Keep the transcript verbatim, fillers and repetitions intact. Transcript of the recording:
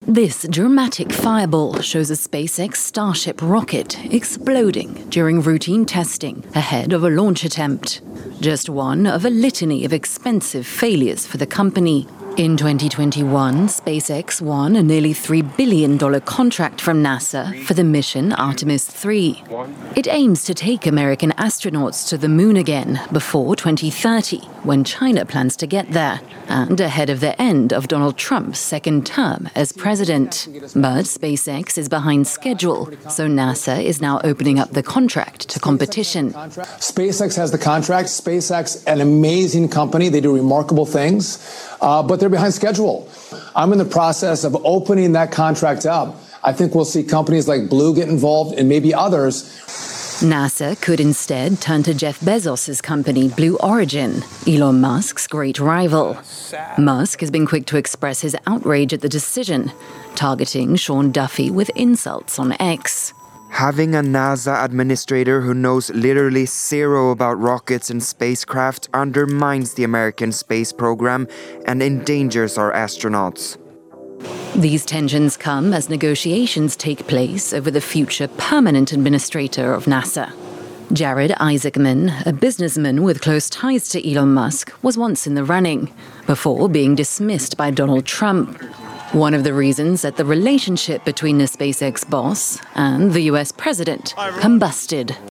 This dramatic fireball shows a SpaceX Starship rocket exploding during routine testing ahead of a launch attempt. Just one of a litany of expensive failures for the company. In twenty twenty-one, SpaceX won a nearly three billion dollars contract from NASA for the mission Artemis three. It aims to take American astronauts to the moon again before twenty thirty, when China plans to get there, and ahead of the end of Donald Trump's second term as president. But SpaceX is behind schedule, so NASA is now opening up the contract to competition. SpaceX has the contract. SpaceX, an amazing company. They do remarkable things. Uh, but they're behind schedule. I'm in the process of opening that contract up. I think we'll see companies like Blue get involved and maybe others. NASA could instead turn to Jeff Bezos' company, Blue Origin, Elon Musk's great rival. Musk has been quick to express his outrage at the decision, targeting Sean Duffy with insults on X. Having a NASA administrator who knows literally zero about rockets and spacecraft undermines the American space program and endangers our astronauts. These tensions come as negotiations take place over the future permanent administrator of NASA. Jared Isaacman, a businessman with close ties to Elon Musk, was once in the running, before being dismissed by Donald Trump. One of the reasons that the relationship between the SpaceX boss and the U S president combusted.